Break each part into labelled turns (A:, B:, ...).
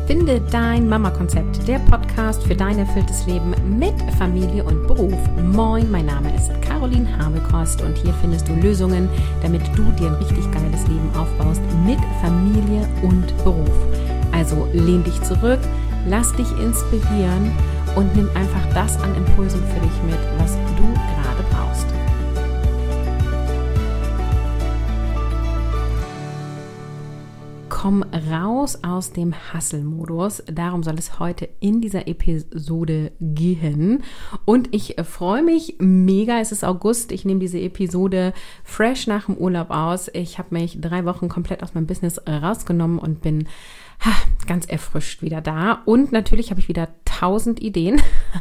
A: Finde dein Mama-Konzept, der Podcast für dein erfülltes Leben mit Familie und Beruf. Moin, mein Name ist Caroline Habekost und hier findest du Lösungen, damit du dir ein richtig geiles Leben aufbaust mit Familie und Beruf. Also lehn dich zurück, lass dich inspirieren und nimm einfach das an Impulsen für dich mit, was du gerade brauchst. Komm raus aus dem Hustle-Modus. Darum soll es heute in dieser Episode gehen. Und ich freue mich mega. Es ist August. Ich nehme diese Episode fresh nach dem Urlaub aus. Ich habe mich 3 Wochen komplett aus meinem Business rausgenommen und bin ganz erfrischt wieder da. Und natürlich habe ich wieder 1000 Ideen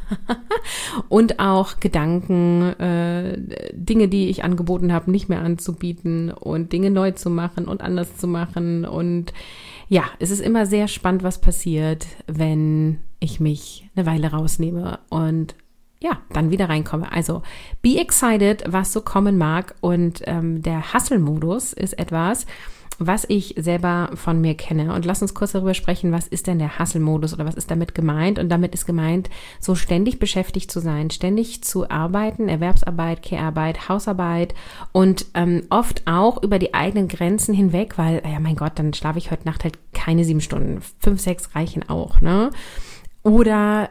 A: und auch Gedanken, Dinge, die ich angeboten habe, nicht mehr anzubieten und Dinge neu zu machen und anders zu machen. Und ja, es ist immer sehr spannend, was passiert, wenn ich mich eine Weile rausnehme und ja, dann wieder reinkomme. Also be excited, was so kommen mag. Und der Hustle-Modus ist etwas, was ich selber von mir kenne. Und lass uns kurz darüber sprechen, was ist denn der Hustle-Modus oder was ist damit gemeint? Und damit ist gemeint, so ständig beschäftigt zu sein, ständig zu arbeiten, Erwerbsarbeit, Care-Arbeit, Hausarbeit und oft auch über die eigenen Grenzen hinweg, weil, ja mein Gott, dann schlafe ich heute Nacht halt keine 7 Stunden, 5, 6 reichen auch, ne? Oder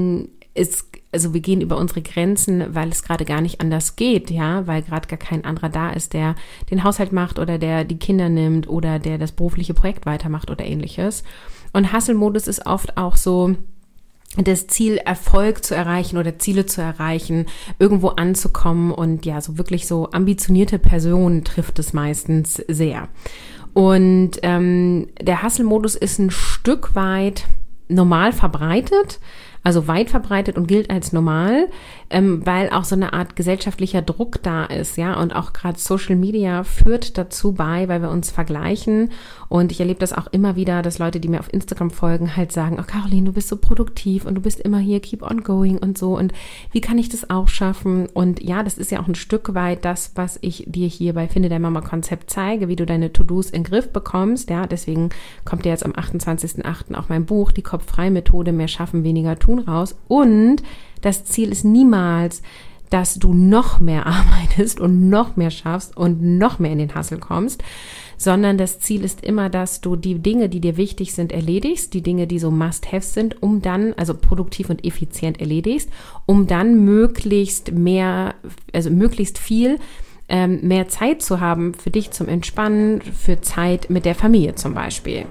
A: wir gehen über unsere Grenzen, weil es gerade gar nicht anders geht, ja, weil gerade gar kein anderer da ist, der den Haushalt macht oder der die Kinder nimmt oder der das berufliche Projekt weitermacht oder ähnliches. Und Hustle-Modus ist oft auch so das Ziel, Erfolg zu erreichen oder Ziele zu erreichen, irgendwo anzukommen und ja, so wirklich so ambitionierte Personen trifft es meistens sehr. Und der Hustle-Modus ist ein Stück weit normal verbreitet, also weit verbreitet und gilt als normal, weil auch so eine Art gesellschaftlicher Druck da ist, ja, und auch gerade Social Media führt dazu bei, weil wir uns vergleichen und ich erlebe das auch immer wieder, dass Leute, die mir auf Instagram folgen, halt sagen, oh Caroline, du bist so produktiv und du bist immer hier, keep on going und so und wie kann ich das auch schaffen? Und ja, das ist ja auch ein Stück weit das, was ich dir hier bei Finde dein Mama-Konzept zeige, wie du deine To-Dos in den Griff bekommst, ja, deswegen kommt ja jetzt am 28.08. auch mein Buch, die Kopf-frei-Methode, mehr schaffen, weniger tun raus und das Ziel ist niemals, dass du noch mehr arbeitest und noch mehr schaffst und noch mehr in den Hustle kommst, sondern das Ziel ist immer, dass du die Dinge, die dir wichtig sind, erledigst, die Dinge, die so Must-Haves sind, um dann, also produktiv und effizient erledigst, um dann möglichst viel mehr Zeit zu haben für dich zum Entspannen, für Zeit mit der Familie zum Beispiel.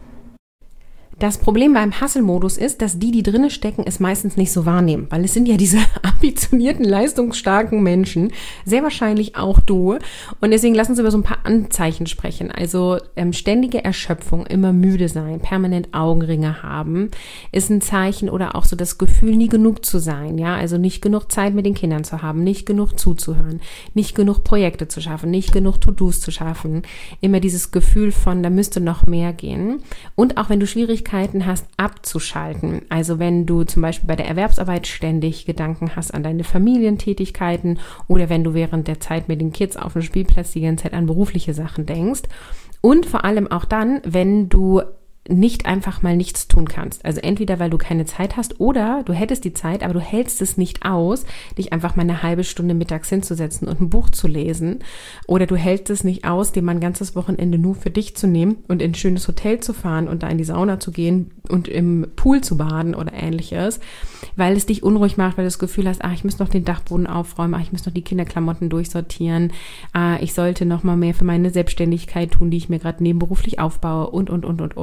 A: Das Problem beim Hustle-Modus ist, dass die drinnen stecken, es meistens nicht so wahrnehmen, weil es sind ja diese ambitionierten, leistungsstarken Menschen, sehr wahrscheinlich auch du. Und deswegen lass uns über so ein paar Anzeichen sprechen. Also ständige Erschöpfung, immer müde sein, permanent Augenringe haben, ist ein Zeichen oder auch so das Gefühl, nie genug zu sein. Ja, also nicht genug Zeit mit den Kindern zu haben, nicht genug zuzuhören, nicht genug Projekte zu schaffen, nicht genug To-Dos zu schaffen. Immer dieses Gefühl von, da müsste noch mehr gehen. Und auch wenn du Schwierigkeiten hast, abzuschalten. Also wenn du zum Beispiel bei der Erwerbsarbeit ständig Gedanken hast an deine Familientätigkeiten oder wenn du während der Zeit mit den Kids auf dem Spielplatz die ganze Zeit an berufliche Sachen denkst. Und vor allem auch dann, wenn du nicht einfach mal nichts tun kannst. Also entweder, weil du keine Zeit hast oder du hättest die Zeit, aber du hältst es nicht aus, dich einfach mal eine halbe Stunde mittags hinzusetzen und ein Buch zu lesen. Oder du hältst es nicht aus, dir mal ein ganzes Wochenende nur für dich zu nehmen und in ein schönes Hotel zu fahren und da in die Sauna zu gehen und im Pool zu baden oder ähnliches, weil es dich unruhig macht, weil du das Gefühl hast, ich muss noch den Dachboden aufräumen, ich muss noch die Kinderklamotten durchsortieren, ich sollte noch mal mehr für meine Selbstständigkeit tun, die ich mir gerade nebenberuflich aufbaue und.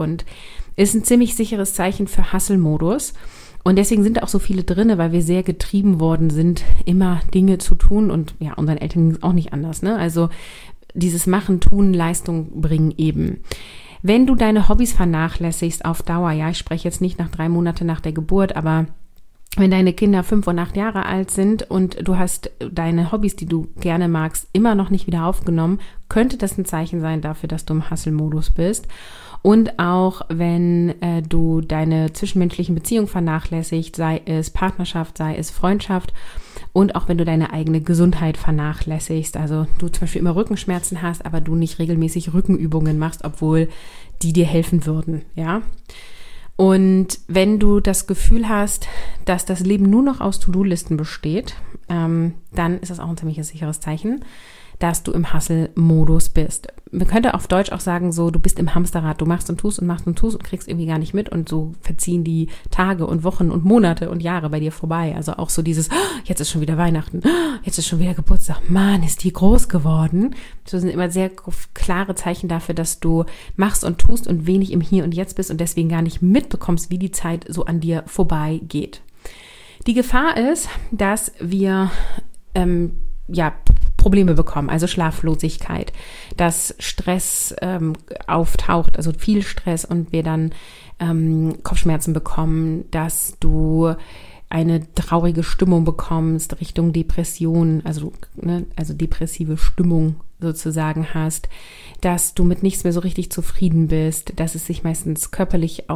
A: Ist ein ziemlich sicheres Zeichen für Hustle-Modus und deswegen sind da auch so viele drinne, weil wir sehr getrieben worden sind, immer Dinge zu tun und ja, unseren Eltern ging es auch nicht anders, ne? Also dieses Machen, Tun, Leistung bringen eben. Wenn du deine Hobbys vernachlässigst auf Dauer, ja, ich spreche jetzt nicht nach 3 Monate nach der Geburt, aber wenn deine Kinder 5 und 8 Jahre alt sind und du hast deine Hobbys, die du gerne magst, immer noch nicht wieder aufgenommen, könnte das ein Zeichen sein dafür, dass du im Hustle-Modus bist. Und auch wenn du deine zwischenmenschlichen Beziehungen vernachlässigst, sei es Partnerschaft, sei es Freundschaft und auch wenn du deine eigene Gesundheit vernachlässigst, also du zum Beispiel immer Rückenschmerzen hast, aber du nicht regelmäßig Rückenübungen machst, obwohl die dir helfen würden, ja. Und wenn du das Gefühl hast, dass das Leben nur noch aus To-Do-Listen besteht, dann ist das auch ein ziemlich sicheres Zeichen, dass du im Hustle-Modus bist. Man könnte auf Deutsch auch sagen, so, du bist im Hamsterrad, du machst und tust und kriegst irgendwie gar nicht mit und so verziehen die Tage und Wochen und Monate und Jahre bei dir vorbei. Also auch so dieses, jetzt ist schon wieder Weihnachten, jetzt ist schon wieder Geburtstag, Mann, ist die groß geworden. Das sind immer sehr klare Zeichen dafür, dass du machst und tust und wenig im Hier und Jetzt bist und deswegen gar nicht mitbekommst, wie die Zeit so an dir vorbeigeht. Die Gefahr ist, dass wir Probleme bekommen, also Schlaflosigkeit, dass Stress auftaucht, also viel Stress und wir dann Kopfschmerzen bekommen, dass du eine traurige Stimmung bekommst, Richtung Depression, also depressive Stimmung sozusagen hast, dass du mit nichts mehr so richtig zufrieden bist, dass es sich meistens körperlich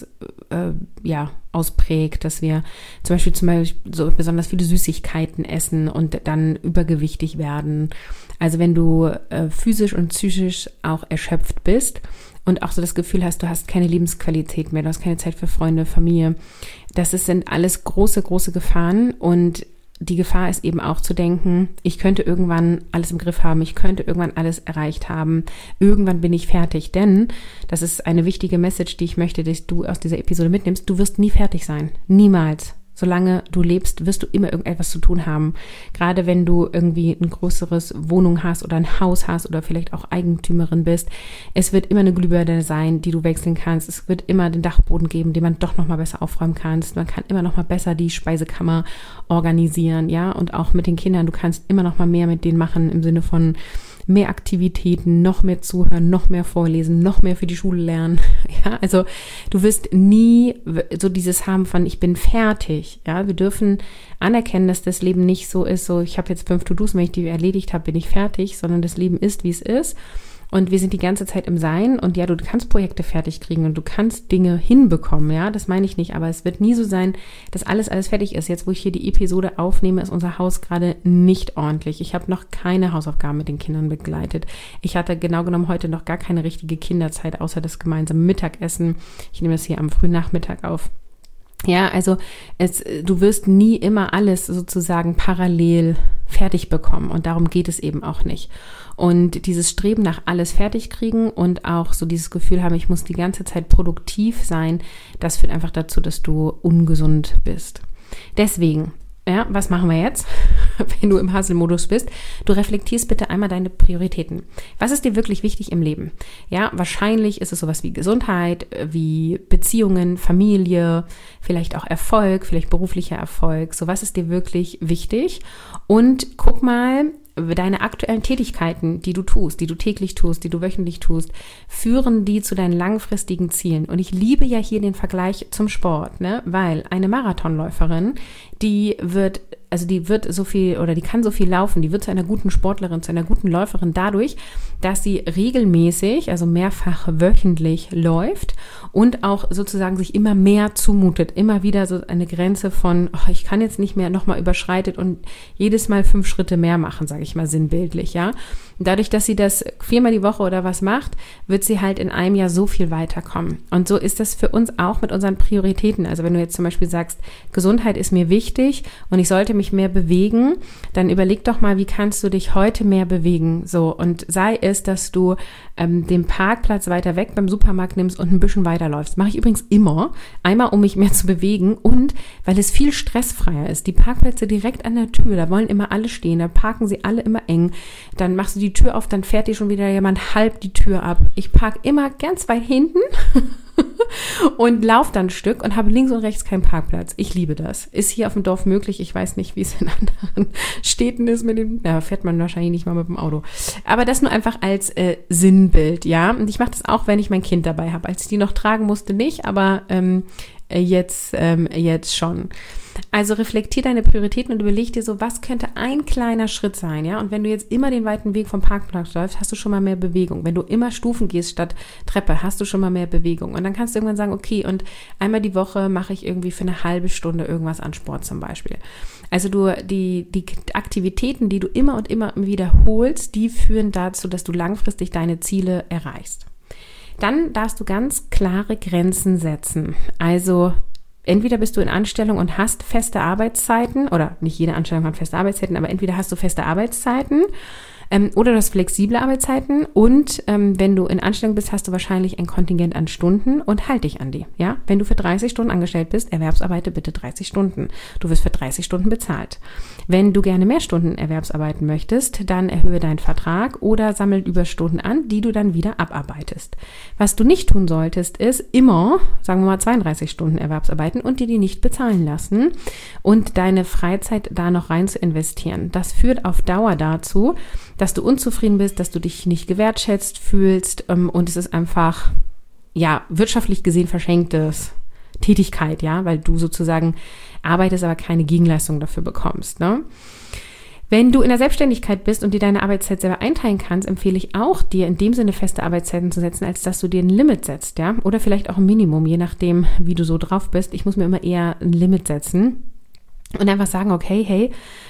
A: ausprägt, dass wir zum Beispiel so besonders viele Süßigkeiten essen und dann übergewichtig werden. Also wenn du physisch und psychisch auch erschöpft bist und auch so das Gefühl hast, du hast keine Lebensqualität mehr, du hast keine Zeit für Freunde, Familie, sind alles große, große Gefahren und die Gefahr ist eben auch zu denken, ich könnte irgendwann alles im Griff haben, ich könnte irgendwann alles erreicht haben, irgendwann bin ich fertig, denn das ist eine wichtige Message, die ich möchte, dass du aus dieser Episode mitnimmst, du wirst nie fertig sein, niemals. Solange du lebst, wirst du immer irgendetwas zu tun haben. Gerade wenn du irgendwie ein größeres Wohnung hast oder ein Haus hast oder vielleicht auch Eigentümerin bist. Es wird immer eine Glühbirne sein, die du wechseln kannst. Es wird immer den Dachboden geben, den man doch nochmal besser aufräumen kann. Man kann immer nochmal besser die Speisekammer organisieren, ja. Und auch mit den Kindern, du kannst immer nochmal mehr mit denen machen im Sinne von mehr Aktivitäten, noch mehr zuhören, noch mehr vorlesen, noch mehr für die Schule lernen. Ja, also du wirst nie so dieses haben von ich bin fertig. Ja, wir dürfen anerkennen, dass das Leben nicht so ist, so ich habe jetzt 5 To-Dos, wenn ich die erledigt habe, bin ich fertig, sondern das Leben ist, wie es ist. Und wir sind die ganze Zeit im Sein und ja, du kannst Projekte fertig kriegen und du kannst Dinge hinbekommen, ja, das meine ich nicht, aber es wird nie so sein, dass alles fertig ist. Jetzt, wo ich hier die Episode aufnehme, ist unser Haus gerade nicht ordentlich. Ich habe noch keine Hausaufgaben mit den Kindern begleitet. Ich hatte genau genommen heute noch gar keine richtige Kinderzeit, außer das gemeinsame Mittagessen. Ich nehme das hier am frühen Nachmittag auf. Ja, also du wirst nie immer alles sozusagen parallel fertig bekommen und darum geht es eben auch nicht. Und dieses Streben nach alles fertig kriegen und auch so dieses Gefühl haben, ich muss die ganze Zeit produktiv sein, das führt einfach dazu, dass du ungesund bist. Deswegen, ja, was machen wir jetzt, wenn du im Hustle-Modus bist? Du reflektierst bitte einmal deine Prioritäten. Was ist dir wirklich wichtig im Leben? Ja, wahrscheinlich ist es sowas wie Gesundheit, wie Beziehungen, Familie, vielleicht auch Erfolg, vielleicht beruflicher Erfolg. So, was ist dir wirklich wichtig? Und guck mal, deine aktuellen Tätigkeiten, die du tust, die du täglich tust, die du wöchentlich tust, führen die zu deinen langfristigen Zielen. Und ich liebe ja hier den Vergleich zum Sport, ne? Weil eine Marathonläuferin, die kann so viel laufen, die wird zu einer guten Sportlerin, zu einer guten Läuferin dadurch, dass sie regelmäßig, also mehrfach wöchentlich läuft und auch sozusagen sich immer mehr zumutet, immer wieder so eine Grenze von, ich kann jetzt nicht mehr, nochmal überschreitet und jedes Mal 5 Schritte mehr machen, sage ich mal sinnbildlich, ja. Und dadurch, dass sie das 4-mal die Woche oder was macht, wird sie halt in einem Jahr so viel weiterkommen. Und so ist das für uns auch mit unseren Prioritäten. Also wenn du jetzt zum Beispiel sagst, Gesundheit ist mir wichtig und ich sollte mich mehr bewegen, dann überleg doch mal, wie kannst du dich heute mehr bewegen? So, und sei es, dass du den Parkplatz weiter weg beim Supermarkt nimmst und ein bisschen weiterläufst. Mache ich übrigens immer, einmal um mich mehr zu bewegen und weil es viel stressfreier ist. Die Parkplätze direkt an der Tür, da wollen immer alle stehen, da parken sie alle immer eng. Dann machst du die Tür auf, dann fährt dir schon wieder jemand halb die Tür ab. Ich parke immer ganz weit hinten und laufe dann ein Stück und habe links und rechts keinen Parkplatz. Ich liebe das. Ist hier auf dem Dorf möglich. Ich weiß nicht, wie es in anderen Städten ist fährt man wahrscheinlich nicht mal mit dem Auto. Aber das nur einfach als Sinnbild, ja. Und ich mache das auch, wenn ich mein Kind dabei habe. Als ich die noch tragen musste, nicht, aber jetzt schon. Also reflektier deine Prioritäten und überleg dir so, was könnte ein kleiner Schritt sein, ja? Und wenn du jetzt immer den weiten Weg vom Parkplatz läufst, hast du schon mal mehr Bewegung. Wenn du immer Stufen gehst statt Treppe, hast du schon mal mehr Bewegung. Und dann kannst du irgendwann sagen, okay, und einmal die Woche mache ich irgendwie für eine halbe Stunde irgendwas an Sport zum Beispiel. Also die Aktivitäten, die du immer und immer wiederholst, die führen dazu, dass du langfristig deine Ziele erreichst. Dann darfst du ganz klare Grenzen setzen. Also entweder bist du in Anstellung und hast feste Arbeitszeiten, oder nicht jede Anstellung hat feste Arbeitszeiten, aber entweder hast du feste Arbeitszeiten oder du hast flexible Arbeitszeiten und wenn du in Anstellung bist, hast du wahrscheinlich ein Kontingent an Stunden und halt dich an die. Ja? Wenn du für 30 Stunden angestellt bist, erwerbsarbeite bitte 30 Stunden. Du wirst für 30 Stunden bezahlt. Wenn du gerne mehr Stunden erwerbsarbeiten möchtest, dann erhöhe deinen Vertrag oder sammel Überstunden an, die du dann wieder abarbeitest. Was du nicht tun solltest, ist immer, sagen wir mal, 32 Stunden Erwerbsarbeiten und die nicht bezahlen lassen und deine Freizeit da noch rein zu investieren. Das führt auf Dauer dazu, dass du unzufrieden bist, dass du dich nicht gewertschätzt fühlst und es ist einfach, ja, wirtschaftlich gesehen verschenktes Tätigkeit, ja, weil du sozusagen arbeitest, aber keine Gegenleistung dafür bekommst, ne? Wenn du in der Selbstständigkeit bist und dir deine Arbeitszeit selber einteilen kannst, empfehle ich auch, dir in dem Sinne feste Arbeitszeiten zu setzen, als dass du dir ein Limit setzt, ja, oder vielleicht auch ein Minimum, je nachdem, wie du so drauf bist. Ich muss mir immer eher ein Limit setzen und einfach sagen, okay, hey,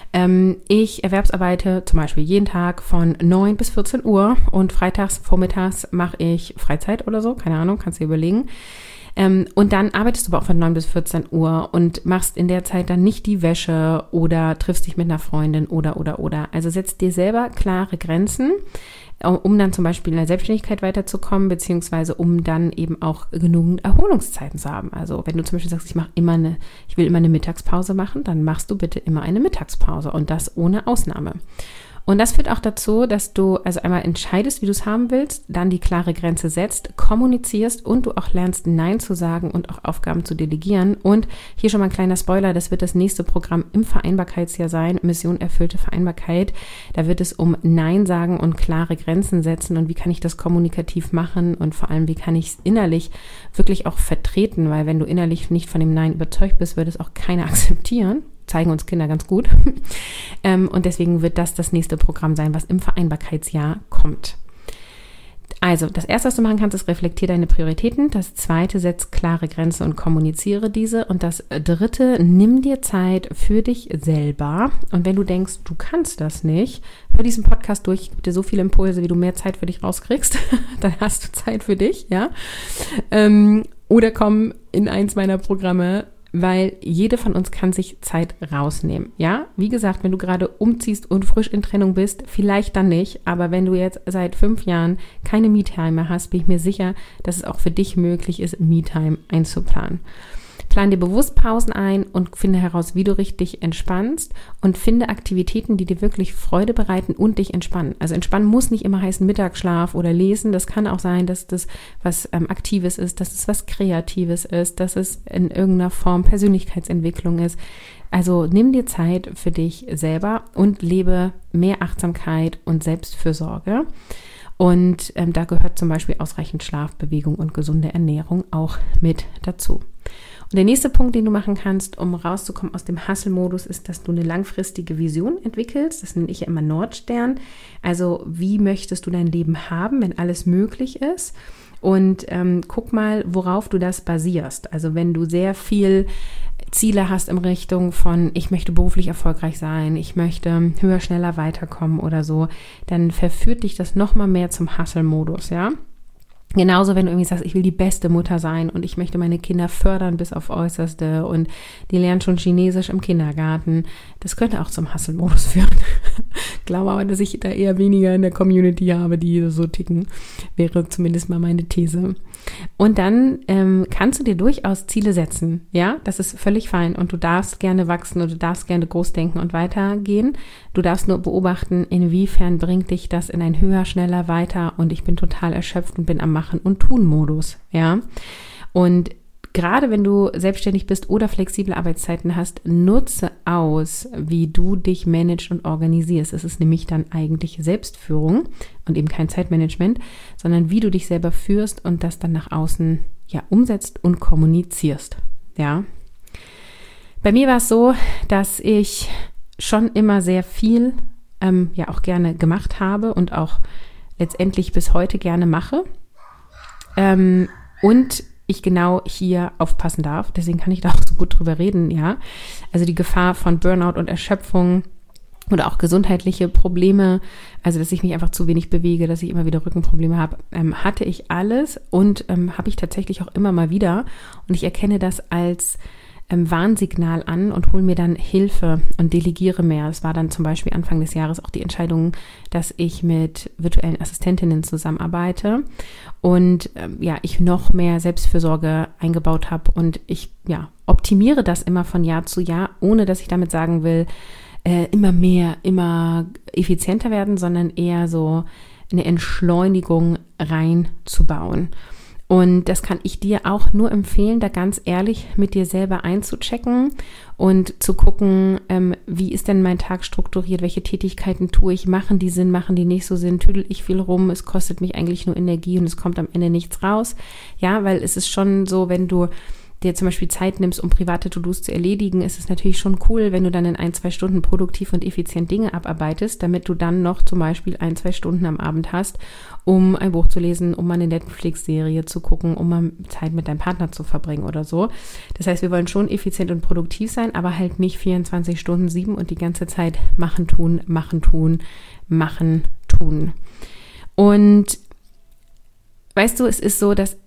A: ich erwerbsarbeite zum Beispiel jeden Tag von 9 bis 14 Uhr und freitags, vormittags mache ich Freizeit oder so, keine Ahnung, kannst du dir überlegen. Und dann arbeitest du aber auch von 9 bis 14 Uhr und machst in der Zeit dann nicht die Wäsche oder triffst dich mit einer Freundin oder. Also setz dir selber klare Grenzen, um dann zum Beispiel in der Selbstständigkeit weiterzukommen, beziehungsweise um dann eben auch genügend Erholungszeiten zu haben. Also wenn du zum Beispiel sagst, ich will immer eine Mittagspause machen, dann machst du bitte immer eine Mittagspause und das ohne Ausnahme. Und das führt auch dazu, dass du also einmal entscheidest, wie du es haben willst, dann die klare Grenze setzt, kommunizierst und du auch lernst, Nein zu sagen und auch Aufgaben zu delegieren. Und hier schon mal ein kleiner Spoiler, das wird das nächste Programm im Vereinbarkeitsjahr sein, Mission erfüllte Vereinbarkeit. Da wird es um Nein sagen und klare Grenzen setzen und wie kann ich das kommunikativ machen und vor allem, wie kann ich es innerlich wirklich auch vertreten, weil wenn du innerlich nicht von dem Nein überzeugt bist, wird es auch keiner akzeptieren. Zeigen uns Kinder ganz gut. Und deswegen wird das nächste Programm sein, was im Vereinbarkeitsjahr kommt. Also, das Erste, was du machen kannst, ist reflektiere deine Prioritäten. Das Zweite, setz klare Grenzen und kommuniziere diese. Und das Dritte, nimm dir Zeit für dich selber. Und wenn du denkst, du kannst das nicht, hör diesen Podcast durch. Ich gebe dir so viele Impulse, wie du mehr Zeit für dich rauskriegst. Dann hast du Zeit für dich, ja. Oder komm in eins meiner Programme, weil jede von uns kann sich Zeit rausnehmen, ja? Wie gesagt, wenn du gerade umziehst und frisch in Trennung bist, vielleicht dann nicht, aber wenn du jetzt seit 5 Jahren keine Me-Time mehr hast, bin ich mir sicher, dass es auch für dich möglich ist, Me-Time einzuplanen. Plan dir bewusst Pausen ein und finde heraus, wie du richtig entspannst und finde Aktivitäten, die dir wirklich Freude bereiten und dich entspannen. Also entspannen muss nicht immer heißen Mittagsschlaf oder Lesen. Das kann auch sein, dass das was Aktives ist, dass es was Kreatives ist, dass es in irgendeiner Form Persönlichkeitsentwicklung ist. Also nimm dir Zeit für dich selber und lebe mehr Achtsamkeit und Selbstfürsorge. Und da gehört zum Beispiel ausreichend Schlaf, Bewegung und gesunde Ernährung auch mit dazu. Und der nächste Punkt, den du machen kannst, um rauszukommen aus dem Hustle-Modus, ist, dass du eine langfristige Vision entwickelst. Das nenne ich ja immer Nordstern. Also wie möchtest du dein Leben haben, wenn alles möglich ist? Und guck mal, worauf du das basierst. Also wenn du sehr viel Ziele hast in Richtung von, ich möchte beruflich erfolgreich sein, ich möchte höher, schneller weiterkommen oder so, dann verführt dich das nochmal mehr zum Hustle-Modus, ja? Genauso, wenn du irgendwie sagst, ich will die beste Mutter sein und ich möchte meine Kinder fördern bis auf Äußerste und die lernen schon Chinesisch im Kindergarten. Das könnte auch zum Hustle-Modus führen. Glaube aber, dass ich da eher weniger in der Community habe, die so ticken. Wäre zumindest mal meine These. Und dann kannst du dir durchaus Ziele setzen. Ja, das ist völlig fein und du darfst gerne wachsen und du darfst gerne groß denken und weitergehen. Du darfst nur beobachten, inwiefern bringt dich das in ein höher, schneller, weiter und ich bin total erschöpft und bin am Machen und Tun Modus, ja. Und gerade wenn du selbstständig bist oder flexible Arbeitszeiten hast, nutze aus, wie du dich managst und organisierst. Es ist nämlich dann eigentlich Selbstführung und eben kein Zeitmanagement, sondern wie du dich selber führst und das dann nach außen ja umsetzt und kommunizierst, ja. Bei mir war es so, dass ich schon immer sehr viel ja auch gerne gemacht habe und auch letztendlich bis heute gerne mache. Und ich genau hier aufpassen darf. Deswegen kann ich da auch so gut drüber reden, ja. Also die Gefahr von Burnout und Erschöpfung oder auch gesundheitliche Probleme, also dass ich mich einfach zu wenig bewege, dass ich immer wieder Rückenprobleme habe, hatte ich alles und habe ich tatsächlich auch immer mal wieder. Und ich erkenne das als Warnsignal an und hole mir dann Hilfe und delegiere mehr. Es war dann zum Beispiel Anfang des Jahres auch die Entscheidung, dass ich mit virtuellen Assistentinnen zusammenarbeite und ich noch mehr Selbstfürsorge eingebaut habe und ich optimiere das immer von Jahr zu Jahr, ohne dass ich damit sagen will, immer mehr, immer effizienter werden, sondern eher so eine Entschleunigung reinzubauen. Und das kann ich dir auch nur empfehlen, da ganz ehrlich mit dir selber einzuchecken und zu gucken, wie ist denn mein Tag strukturiert, welche Tätigkeiten tue ich, machen die Sinn, machen die nicht so Sinn, tüdel ich viel rum, es kostet mich eigentlich nur Energie und es kommt am Ende nichts raus. Ja, weil es ist schon so, wenn du dir zum Beispiel Zeit nimmst, um private To-Dos zu erledigen, ist es natürlich schon cool, wenn du dann in 1-2 Stunden produktiv und effizient Dinge abarbeitest, damit du dann noch zum Beispiel 1-2 Stunden am Abend hast, um ein Buch zu lesen, um mal eine Netflix-Serie zu gucken, um mal Zeit mit deinem Partner zu verbringen oder so. Das heißt, wir wollen schon effizient und produktiv sein, aber halt nicht 24 Stunden 7 und die ganze Zeit machen, tun, machen, tun, machen, tun. Und weißt du, es ist so, dass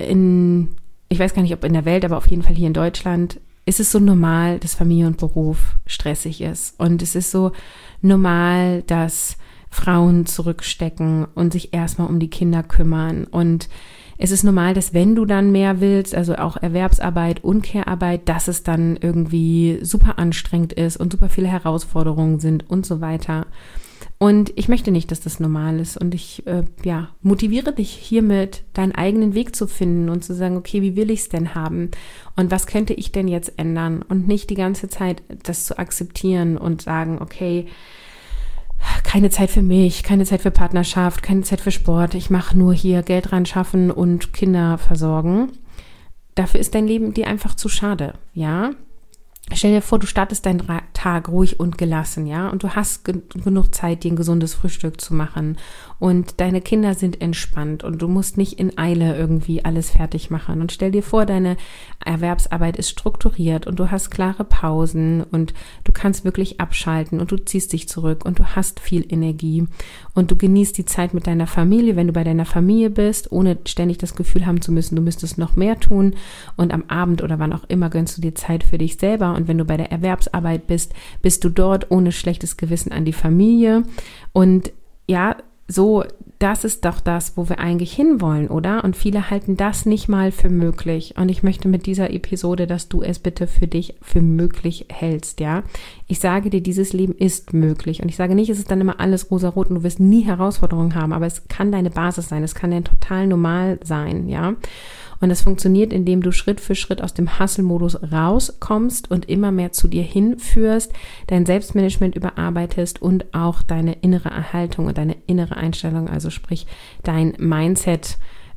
A: ich weiß gar nicht, ob in der Welt, aber auf jeden Fall hier in Deutschland, ist es so normal, dass Familie und Beruf stressig ist. Und es ist so normal, dass Frauen zurückstecken und sich erstmal um die Kinder kümmern. Und es ist normal, dass wenn du dann mehr willst, also auch Erwerbsarbeit und Care-Arbeit, dass es dann irgendwie super anstrengend ist und super viele Herausforderungen sind und so weiter. Und ich möchte nicht, dass das normal ist und ich motiviere dich hiermit, deinen eigenen Weg zu finden und zu sagen, okay, wie will ich es denn haben und was könnte ich denn jetzt ändern und nicht die ganze Zeit das zu akzeptieren und sagen, okay, keine Zeit für mich, keine Zeit für Partnerschaft, keine Zeit für Sport, ich mache nur hier Geld ran schaffen und Kinder versorgen. Dafür ist dein Leben dir einfach zu schade, ja? Stell dir vor, du startest deinen Tag ruhig und gelassen, ja, und du hast genug Zeit, dir ein gesundes Frühstück zu machen und deine Kinder sind entspannt und du musst nicht in Eile irgendwie alles fertig machen. Und stell dir vor, deine Erwerbsarbeit ist strukturiert und du hast klare Pausen und du kannst wirklich abschalten und du ziehst dich zurück und du hast viel Energie und du genießt die Zeit mit deiner Familie, wenn du bei deiner Familie bist, ohne ständig das Gefühl haben zu müssen, du müsstest noch mehr tun und am Abend oder wann auch immer gönnst du dir Zeit für dich selber. Und wenn du bei der Erwerbsarbeit bist, bist du dort ohne schlechtes Gewissen an die Familie. Und ja, so, das ist doch das, wo wir eigentlich hinwollen, oder? Und viele halten das nicht mal für möglich. Und ich möchte mit dieser Episode, dass du es bitte für dich für möglich hältst, ja? Ich sage dir, dieses Leben ist möglich. Und ich sage nicht, es ist dann immer alles rosarot und du wirst nie Herausforderungen haben, aber es kann deine Basis sein, es kann dann total normal sein, ja? Und das funktioniert, indem du Schritt für Schritt aus dem Hustle-Modus rauskommst und immer mehr zu dir hinführst, dein Selbstmanagement überarbeitest und auch deine innere Erhaltung und deine innere Einstellung, also sprich dein Mindset,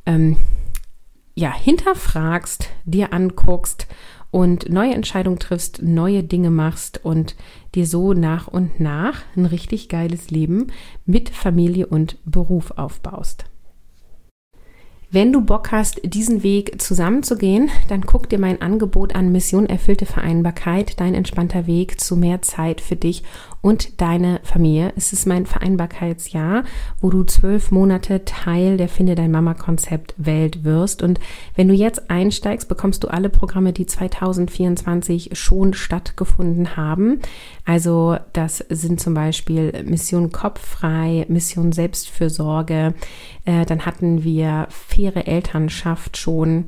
A: hinterfragst, dir anguckst und neue Entscheidungen triffst, neue Dinge machst und dir so nach und nach ein richtig geiles Leben mit Familie und Beruf aufbaust. Wenn du Bock hast, diesen Weg zusammenzugehen, dann guck dir mein Angebot an, Mission erfüllte Vereinbarkeit, dein entspannter Weg zu mehr Zeit für dich und deine Familie. Es ist mein Vereinbarkeitsjahr, wo du 12 Monate Teil der Finde Dein Mama-Konzept Welt wirst. Und wenn du jetzt einsteigst, bekommst du alle Programme, die 2024 schon stattgefunden haben. Also das sind zum Beispiel Mission Kopffrei, Mission Selbstfürsorge, dann hatten wir faire Elternschaft schon,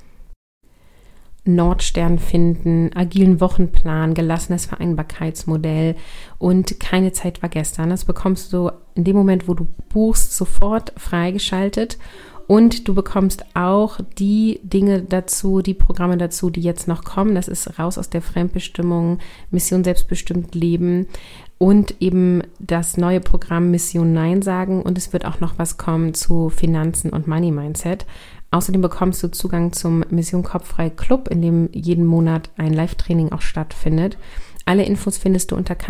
A: Nordstern finden, agilen Wochenplan, gelassenes Vereinbarkeitsmodell und keine Zeit war gestern. Das bekommst du in dem Moment, wo du buchst, sofort freigeschaltet. Und du bekommst auch die Dinge dazu, die Programme dazu, die jetzt noch kommen. Das ist raus aus der Fremdbestimmung, Mission selbstbestimmt leben und eben das neue Programm Mission Nein sagen. Und es wird auch noch was kommen zu Finanzen und Money Mindset. Außerdem bekommst du Zugang zum Mission Kopffrei Club, in dem jeden Monat ein Live-Training auch stattfindet. Alle Infos findest du unter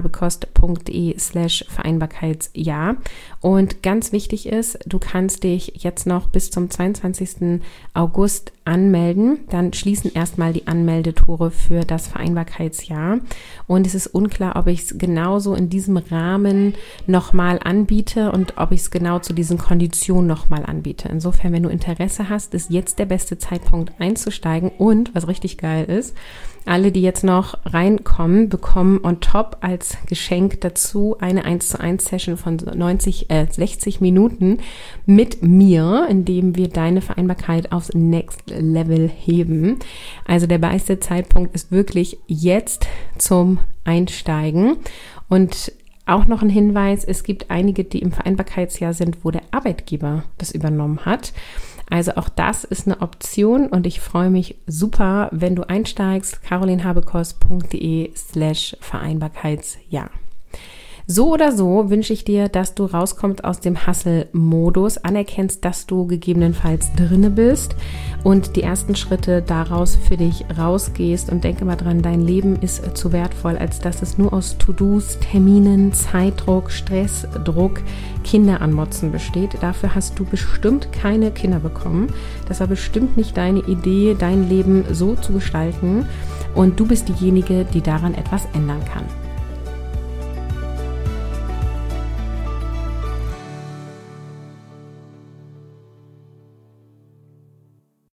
A: carolinhabekost.de/Vereinbarkeitsjahr. Und ganz wichtig ist, du kannst dich jetzt noch bis zum 22. August anmelden. Dann schließen erstmal die Anmeldetore für das Vereinbarkeitsjahr. Und es ist unklar, ob ich es genauso in diesem Rahmen nochmal anbiete und ob ich es genau zu diesen Konditionen nochmal anbiete. Insofern, wenn du Interesse hast, ist jetzt der beste Zeitpunkt einzusteigen. Und, was richtig geil ist, alle, die jetzt noch reinkommen, bekommen on top als Geschenk dazu eine 1:1 Session von 60 Minuten mit mir, in dem wir deine Vereinbarkeit aufs Next Level heben. Also der beste Zeitpunkt ist wirklich jetzt zum Einsteigen. Und auch noch ein Hinweis, es gibt einige, die im Vereinbarkeitsjahr sind, wo der Arbeitgeber das übernommen hat. Also auch das ist eine Option und ich freue mich super, wenn du einsteigst, carolinhabekost.de/Vereinbarkeitsjahr. So oder so wünsche ich dir, dass du rauskommst aus dem Hustle-Modus, anerkennst, dass du gegebenenfalls drinne bist und die ersten Schritte daraus für dich rausgehst und denke mal dran, dein Leben ist zu wertvoll, als dass es nur aus To-Dos, Terminen, Zeitdruck, Stress, Druck, Kinder anmotzen besteht. Dafür hast du bestimmt keine Kinder bekommen. Das war bestimmt nicht deine Idee, dein Leben so zu gestalten und du bist diejenige, die daran etwas ändern kann.